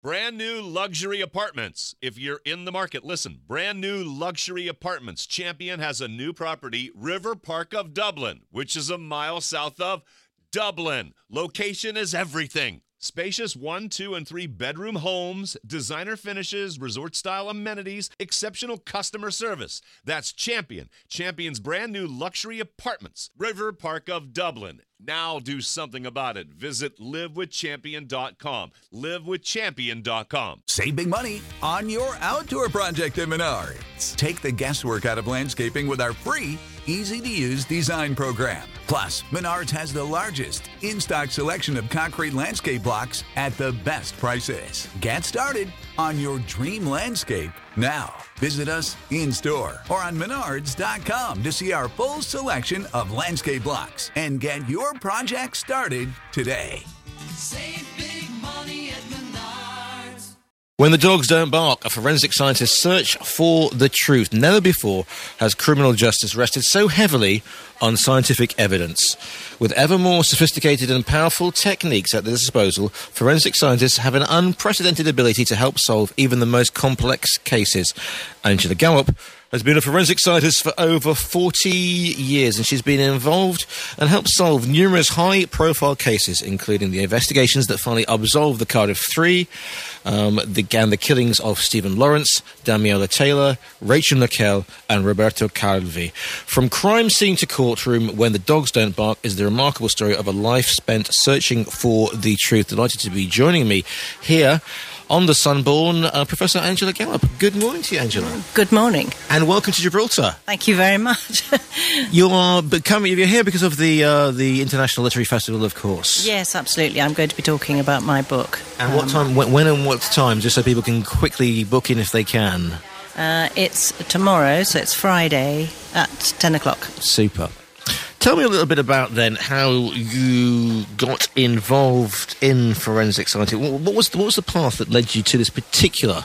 Brand new luxury apartments. If you're in the market, listen. Brand new luxury apartments. Champion has a new property, River Park of Dublin, which is a mile south of Dublin. Location is everything. Spacious 1, 2, and 3 bedroom homes, designer finishes, resort-style amenities, exceptional customer service. That's Champion. Champion's brand new luxury apartments. River Park of Dublin. Now do something about it. Visit livewithchampion.com. Livewithchampion.com. Save big money on your outdoor project at Menards. Take the guesswork out of landscaping with our free, easy-to-use design program. Plus, Menards has the largest in-stock selection of concrete landscape blocks at the best prices. Get started on your dream landscape now. Visit us in-store or on Menards.com to see our full selection of landscape blocks and get your project started today. Save big money at Menards. When the dogs don't bark, a forensic scientist search for the truth. Never before has criminal justice rested so heavily on scientific evidence. With ever more sophisticated and powerful techniques at their disposal, forensic scientists have an unprecedented ability to help solve even the most complex cases. Angela Gallup has been a forensic scientist for over 40 years, and she's been involved and helped solve numerous high-profile cases, including the investigations that finally absolved the Cardiff Three, the killings of Stephen Lawrence, Damiela Taylor, Rachel Nickell, and Roberto Calvi. From crime scene to courtroom, When the Dogs Don't Bark is the remarkable story of a life spent searching for the truth. Delighted to be joining me here on the Sunborn, Professor Angela Gallup. Good morning to you, Angela. Good morning. And welcome to Gibraltar. Thank you very much. You're here because of the International Literary Festival, of course. Yes, absolutely. I'm going to be talking about my book. And what time, when and what time, just so people can quickly book in if they can? It's tomorrow, so it's Friday at 10 o'clock. Super. Tell me a little bit about, then, how you got involved in forensic science. What was the path that led you to this particular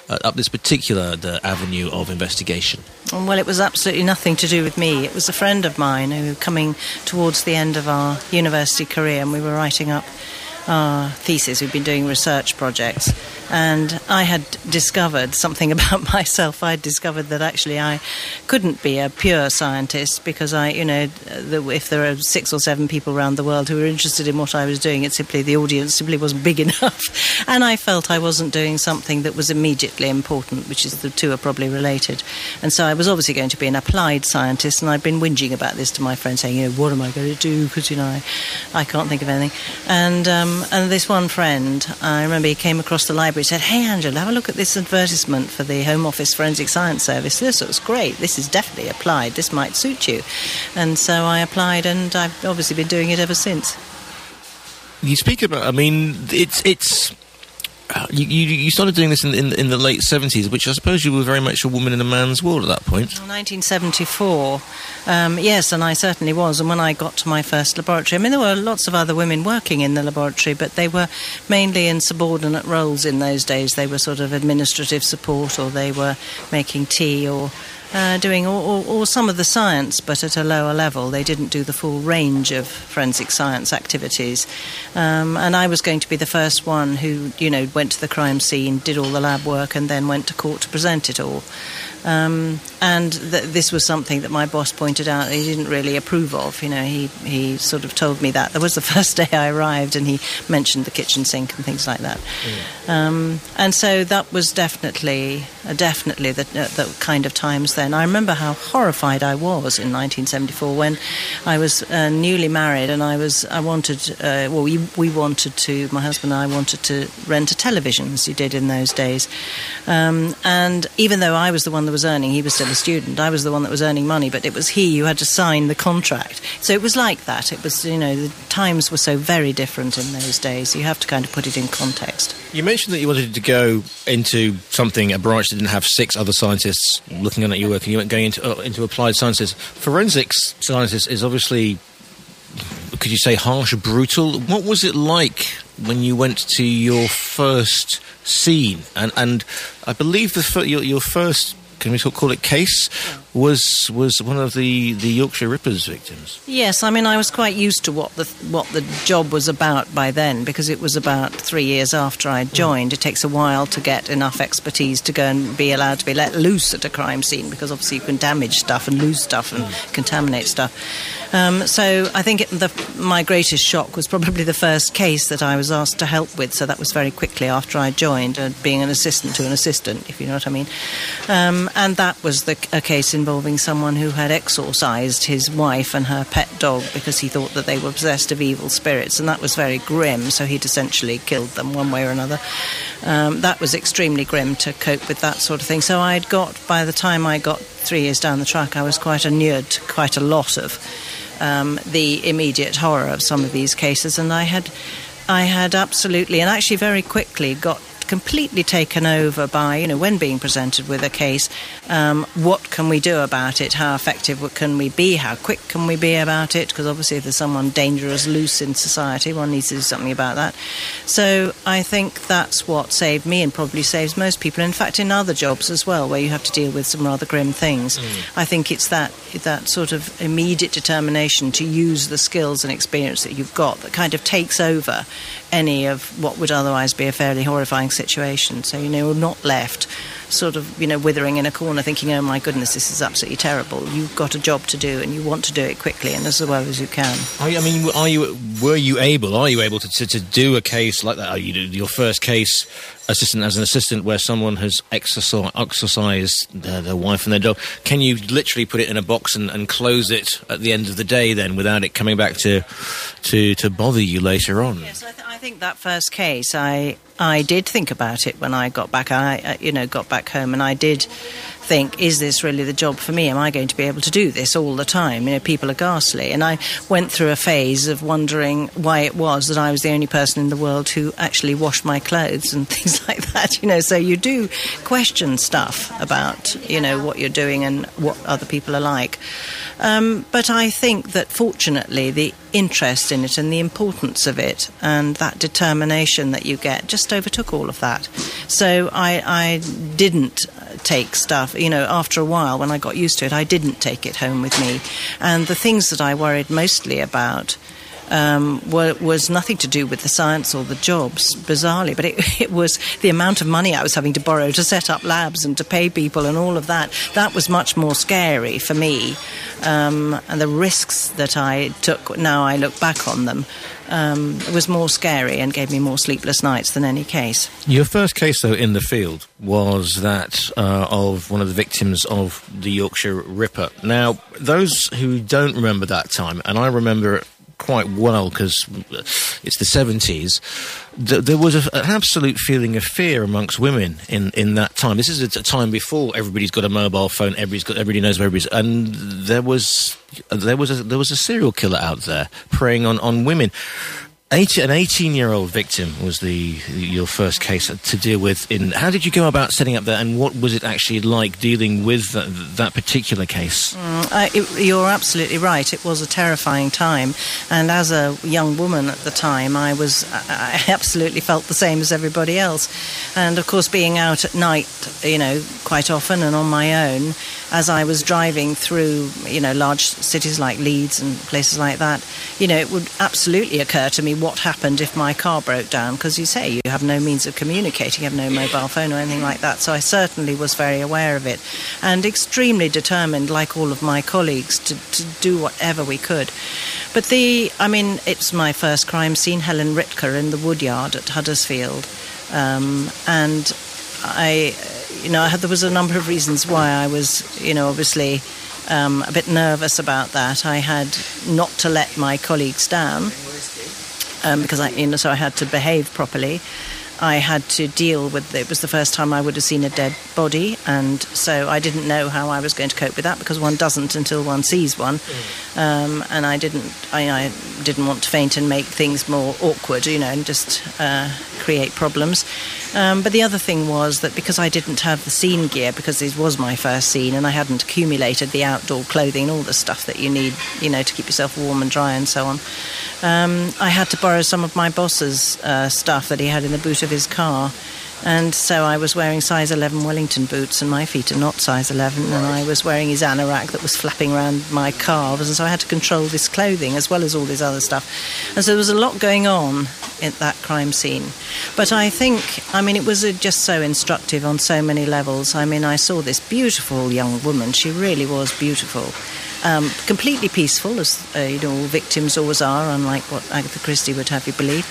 avenue of investigation? Well, it was absolutely nothing to do with me. It was a friend of mine who was coming towards the end of our university career, and we were writing up our thesis. We'd been doing research projects, and I had discovered something about myself. I had discovered that actually I couldn't be a pure scientist because if there are 6 or 7 people around the world who were interested in what I was doing, the audience simply wasn't big enough, and I felt I wasn't doing something that was immediately important, which is the two are probably related. And so I was obviously going to be an applied scientist, and I'd been whinging about this to my friend, saying, what am I going to do? Because I can't think of anything. And this one friend, I remember he came across the library and said, hey, Angela, have a look at this advertisement for the Home Office Forensic Science Service. This looks great. This is definitely applied. This might suit you. And so I applied, and I've obviously been doing it ever since. You speak about, it's... You started doing this in the late 70s, which I suppose you were very much a woman in a man's world at that point. 1974, yes, and I certainly was. And when I got to my first laboratory, there were lots of other women working in the laboratory, but they were mainly in subordinate roles in those days. They were sort of administrative support, or they were making tea, or doing or some of the science, but at a lower level. They didn't do the full range of forensic science activities. And I was going to be the first one who, went to the crime scene, did all the lab work, and then went to court to present it all. And this was something that my boss pointed out he didn't really approve of. He sort of told me that. That was the first day I arrived, and he mentioned the kitchen sink and things like that. Yeah. And so that was definitely the kind of times then. I remember how horrified I was in 1974 when I was newly married, and my husband and I wanted to rent a television, as you did in those days. And even though I was the one that was earning, he was still a student. I was the one that was earning money, but it was he who had to sign the contract. So it was like that. It was, the times were so very different in those days. You have to kind of put it in context. You mentioned that you wanted to go into a branch that didn't have 6 other scientists looking at your work, and you went going into applied sciences. Forensics sciences is obviously, could you say, harsh, brutal? What was it like when you went to your first scene? And I believe your first, can we call it case, was one of the Yorkshire Ripper's victims. Yes, I mean, I was quite used to what the job was about by then, because it was about 3 years after I joined. It takes a while to get enough expertise to go and be allowed to be let loose at a crime scene, because obviously you can damage stuff and lose stuff and contaminate stuff. So I think my greatest shock was probably the first case that I was asked to help with, so that was very quickly after I joined, being an assistant to an assistant, if you know what I mean. And that was a case involving someone who had exorcised his wife and her pet dog because he thought that they were possessed of evil spirits, and that was very grim, so he'd essentially killed them one way or another. That was extremely grim to cope with that sort of thing. So by the time I got 3 years down the track, I was quite inured to quite a lot of the immediate horror of some of these cases, and I had absolutely, and actually very quickly, got completely taken over by, when being presented with a case, what can we do about it? How effective can we be? How quick can we be about it? Because obviously if there's someone dangerous loose in society, one needs to do something about that. So I think that's what saved me and probably saves most people. In fact, in other jobs as well, where you have to deal with some rather grim things, I think it's that sort of immediate determination to use the skills and experience that you've got that kind of takes over any of what would otherwise be a fairly horrifying situation. So, you're not left sort of, withering in a corner thinking, oh my goodness, this is absolutely terrible. You've got a job to do and you want to do it quickly and as well as you can. Are you able to do a case like that? Are you your first case as an assistant where someone has exorcised their wife and their dog? Can you literally put it in a box and close it at the end of the day then without it coming back to bother you later on? Yes, I think that first case, I did think about it when I got back. I got back home, and I did think, is this really the job for me? Am I going to be able to do this all the time? People are ghastly. And I went through a phase of wondering why it was that I was the only person in the world who actually washed my clothes and things like that. So you do question stuff about, what you're doing and what other people are like. But I think that fortunately the interest in it and the importance of it and that determination that you get just overtook all of that. So I didn't take stuff, after a while when I got used to it, I didn't take it home with me. And the things that I worried mostly about was nothing to do with the science or the jobs, bizarrely, but it was the amount of money I was having to borrow to set up labs and to pay people and all of that. That was much more scary for me, and the risks that I took, now I look back on them, it was more scary and gave me more sleepless nights than any case. Your first case, though, in the field was that of one of the victims of the Yorkshire Ripper. Now, those who don't remember that time, and I remember it quite well because it's the 70s, there was an absolute feeling of fear amongst women in that time. This is a time before everybody's got a mobile phone, everybody knows where everybody's, and there was a serial killer out there preying on women. An 18-year-old victim was your first case to deal with. How did you go about setting up that, and what was it actually like dealing with that particular case? You're absolutely right. It was a terrifying time, and as a young woman at the time, I absolutely felt the same as everybody else. And of course, being out at night, quite often and on my own, as I was driving through, large cities like Leeds and places like that, it would absolutely occur to me what happened if my car broke down, because you have no means of communicating, you have no mobile phone or anything like that. So I certainly was very aware of it and extremely determined, like all of my colleagues, to do whatever we could. But it's my first crime scene, Helen Ritker in the Woodyard at Huddersfield, and there was a number of reasons why I was, obviously a bit nervous about that. I had not to let my colleagues down because so I had to behave properly. I had to deal with, it was the first time I would have seen a dead body, and so I didn't know how I was going to cope with that, because one doesn't until one sees one. And I didn't want to faint and make things more awkward, and just create problems. But the other thing was that because I didn't have the scene gear, because this was my first scene, and I hadn't accumulated the outdoor clothing and all the stuff that you need, to keep yourself warm and dry and so on, I had to borrow some of my boss's stuff that he had in the boot of his car. And so I was wearing size 11 Wellington boots, and my feet are not size 11, and I was wearing his anorak that was flapping around my calves, and so I had to control this clothing as well as all this other stuff. And so there was a lot going on at that crime scene. But I think, it was just so instructive on so many levels. I saw this beautiful young woman. She really was beautiful. Completely peaceful, as all victims always are, unlike what Agatha Christie would have you believe.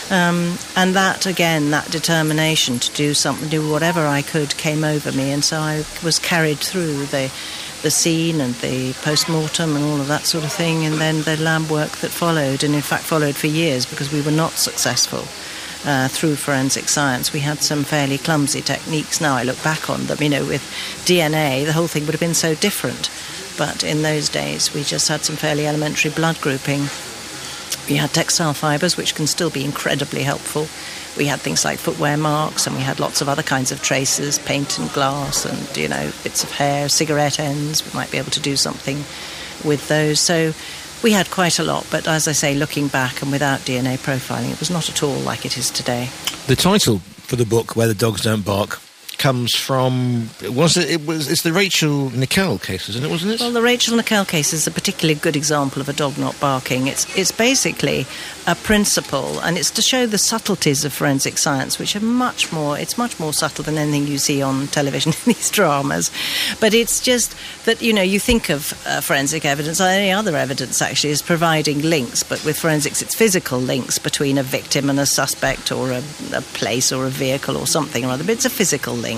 And that, again, that determination to do something, do whatever I could, came over me, and so I was carried through the scene and the post-mortem and all of that sort of thing, and then the lab work that followed, and in fact followed for years, because we were not successful through forensic science. We had some fairly clumsy techniques. Now I look back on them, with DNA, the whole thing would have been so different. But in those days, we just had some fairly elementary blood grouping. We had textile fibres, which can still be incredibly helpful. We had things like footwear marks, and we had lots of other kinds of traces, paint and glass, and, bits of hair, cigarette ends. We might be able to do something with those. So we had quite a lot, but as I say, looking back and without DNA profiling, it was not at all like it is today. The title for the book, Where the Dogs Don't Bark, comes from, it's the Rachel Nickell case, isn't it, wasn't it? Well, the Rachel Nickell case is a particularly good example of a dog not barking. It's basically a principle, and it's to show the subtleties of forensic science, which are much more subtle than anything you see on television in these dramas. But it's just that, you think of forensic evidence, or any other evidence actually, as providing links, but with forensics it's physical links between a victim and a suspect, or a place or a vehicle or something or other, but it's a physical link.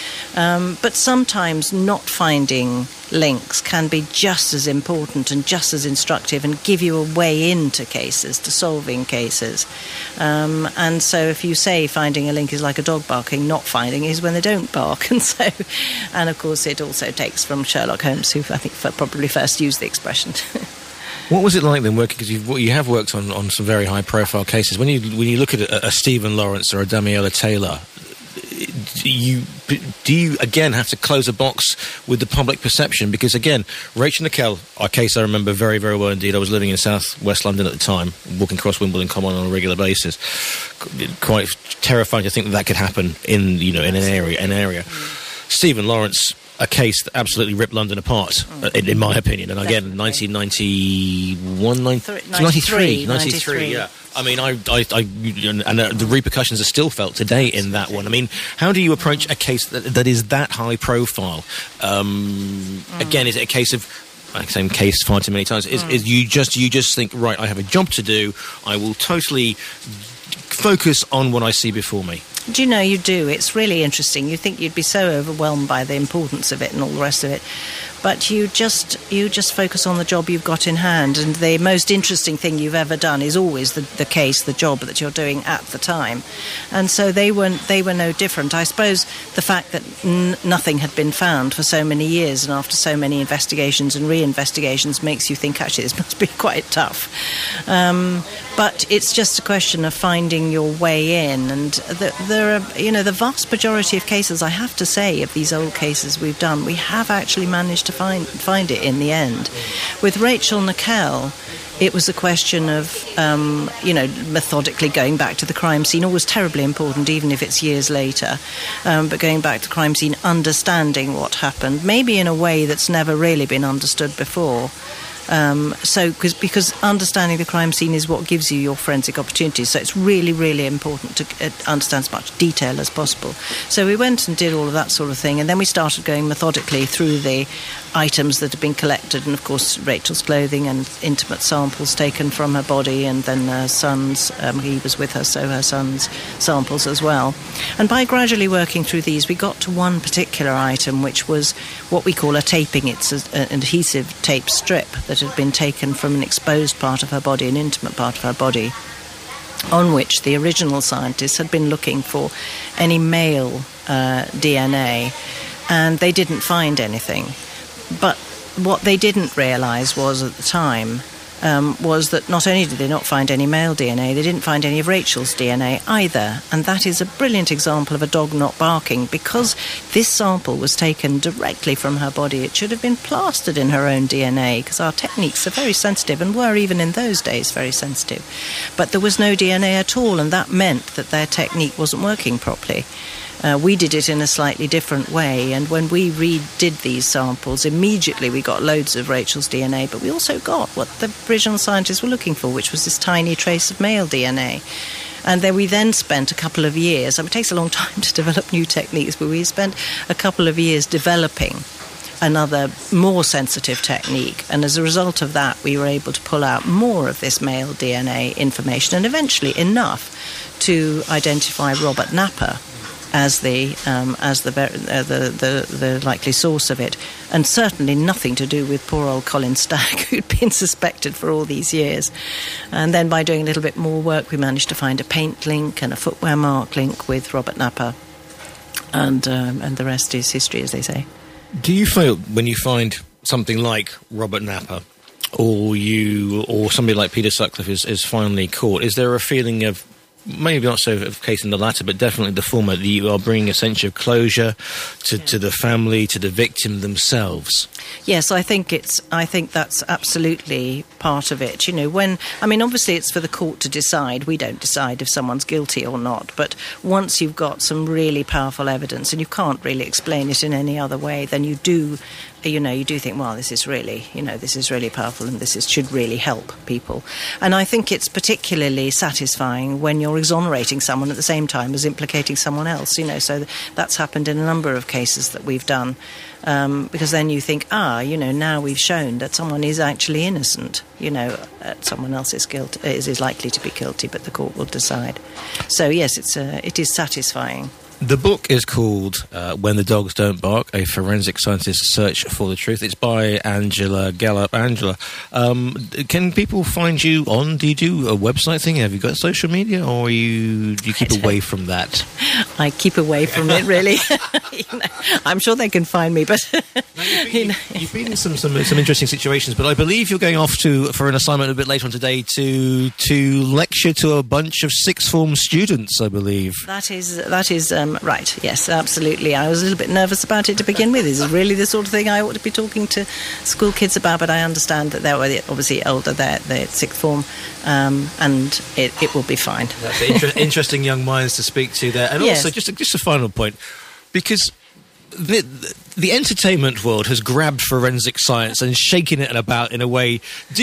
But sometimes not finding links can be just as important and just as instructive and give you a way into cases, to solving cases. And so if you say finding a link is like a dog barking, not finding is when they don't bark. And of course it also takes from Sherlock Holmes, who I think probably first used the expression. What was it like then working, because you have worked on some very high-profile cases. When you look at a Stephen Lawrence or a Damiela Taylor, do you again have to close a box with the public perception? Because again, Rachel Nickell, our case I remember very, very well indeed. I was living in South West London at the time, walking across Wimbledon Common on a regular basis. Quite terrifying to think that could happen in an area. Stephen Lawrence, a case that absolutely ripped London apart, in my opinion. And again, 1991, 93, yeah. And the repercussions are still felt today in that one. How do you approach a case that is that high profile? Again, is it a case of, same case far too many times, is you just think, right, I have a job to do, I will totally focus on what I see before me? Do you know, you do. It's really interesting. You think you'd be so overwhelmed by the importance of it and all the rest of it. But you just focus on the job you've got in hand, and the most interesting thing you've ever done is always the case, the job that you're doing at the time. And so they were no different. I suppose the fact that nothing had been found for so many years, and after so many investigations and re-investigations, makes you think, actually, this must be quite tough. But it's just a question of finding your way in, and there are, the vast majority of cases, I have to say, of these old cases we've done, we have actually managed to find it in the end. With Rachel Nickell, it was a question of, methodically going back to the crime scene, always terribly important, even if it's years later, but going back to the crime scene, understanding what happened, maybe in a way that's never really been understood before. Because understanding the crime scene is what gives you your forensic opportunities, so it's really, really important to understand as much detail as possible. So we went and did all of that sort of thing, and then we started going methodically through the items that had been collected, and of course Rachel's clothing and intimate samples taken from her body, and then her son's, he was with her, so her son's samples as well. And by gradually working through these, we got to one particular item, which was what we call a taping. It's an adhesive tape strip that had been taken from an exposed part of her body, an intimate part of her body, on which the original scientists had been looking for any male DNA, and they didn't find anything. But what they didn't realise was at the time was that not only did they not find any male DNA, they didn't find any of Rachel's DNA either. And that is a brilliant example of a dog not barking. Because this sample was taken directly from her body, it should have been plastered in her own DNA, because our techniques are very sensitive, and were even in those days very sensitive. But there was no DNA at all, and that meant that their technique wasn't working properly. We did it in a slightly different way, and when we redid these samples, immediately we got loads of Rachel's DNA, but we also got what the original scientists were looking for, which was this tiny trace of male DNA. And then we spent a couple of years, it takes a long time to develop new techniques, but we spent a couple of years developing another more sensitive technique, and as a result of that we were able to pull out more of this male DNA information, and eventually enough to identify Robert Napper as the likely source of it, and certainly nothing to do with poor old Colin Stack, who'd been suspected for all these years. And then by doing a little bit more work, we managed to find a paint link and a footwear mark link with Robert Napper, and the rest is history, as they say. Do you feel when you find something like Robert Napper, or somebody like Peter Sutcliffe is finally caught, is there a feeling of, maybe not so of case in the latter, but definitely the former, that you are bringing a sense of closure to the family, to the victim themselves? Yes, I think that's absolutely part of it. Obviously it's for the court to decide. We don't decide if someone's guilty or not. But once you've got some really powerful evidence, and you can't really explain it in any other way, then you do think, well, this is really powerful, and this should really help people. And I think it's particularly satisfying when you're exonerating someone at the same time as implicating someone else, so that's happened in a number of cases that we've done, because then you think, now we've shown that someone is actually innocent, someone else is likely to be guilty, but the court will decide. So yes, it is satisfying. The book is called When the Dogs Don't Bark, A Forensic Scientist's Search for the Truth. It's by Angela Gallup. Angela, can people find you on, do you do a website thing? Have you got social media, or do you keep away from that? I keep away from it, really. I'm sure they can find me, but... You've been in some interesting situations, but I believe you're going off for an assignment a bit later on today to lecture to a bunch of sixth form students, I believe. That is right, yes, absolutely. I was a little bit nervous about it to begin with. Is it really the sort of thing I ought to be talking to school kids about? But I understand that they're obviously older, they're sixth form, and it will be fine. That's interesting young minds to speak to there. And yes. Also, just a final point, because the entertainment world has grabbed forensic science and shaken it about in a way. Is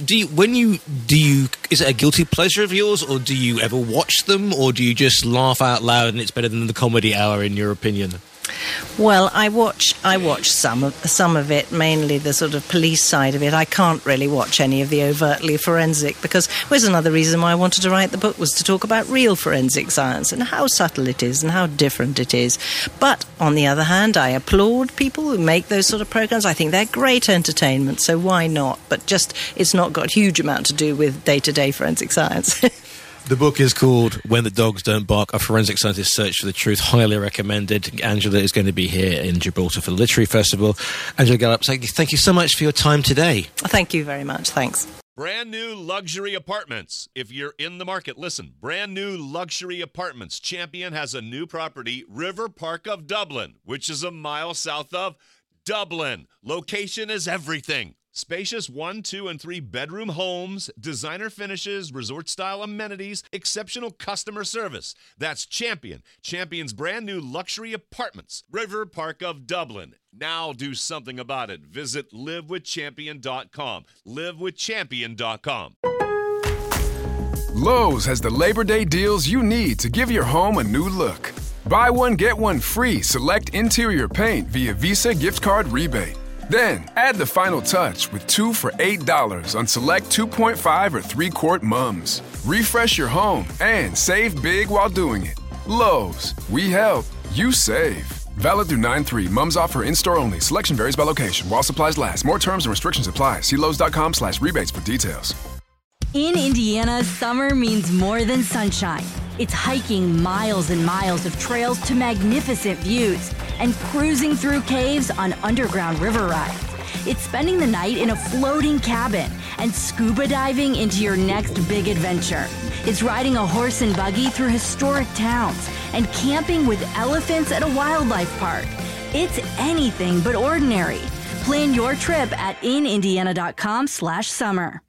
it a guilty pleasure of yours, or do you ever watch them, or do you just laugh out loud and it's better than the Comedy Hour, in your opinion? Well, I watch some of it, mainly the sort of police side of it. I can't really watch any of the overtly forensic, because there's another reason why I wanted to write the book, was to talk about real forensic science and how subtle it is and how different it is. But on the other hand, I applaud people who make those sort of programs. I think they're great entertainment, so why not? But just, it's not got a huge amount to do with day-to-day forensic science. The book is called When the Dogs Don't Bark, A Forensic Scientist's Search for the Truth. Highly recommended. Angela is going to be here in Gibraltar for the Literary Festival. Angela Gallup, thank you so much for your time today. Thank you very much. Thanks. Brand new luxury apartments. If you're in the market, listen. Brand new luxury apartments. Champion has a new property, River Park of Dublin, which is a mile south of Dublin. Location is everything. Spacious 1, 2, and 3 bedroom homes, designer finishes, resort-style amenities, exceptional customer service. That's Champion. Champion's brand new luxury apartments, River Park of Dublin. Now do something about it. Visit livewithchampion.com. livewithchampion.com. Lowe's has the Labor Day deals you need to give your home a new look. Buy one, get one free select interior paint via Visa gift card rebate. Then, add the final touch with 2 for $8 on select 2.5 or 3-quart mums. Refresh your home and save big while doing it. Lowe's, we help, you save. Valid through 9/3. Mums offer in-store only. Selection varies by location. While supplies last. More terms and restrictions apply. See Lowes.com/rebates for details. In Indiana, summer means more than sunshine. It's hiking miles and miles of trails to magnificent views and cruising through caves on underground river rides. It's spending the night in a floating cabin and scuba diving into your next big adventure. It's riding a horse and buggy through historic towns and camping with elephants at a wildlife park. It's anything but ordinary. Plan your trip at inindiana.com/summer.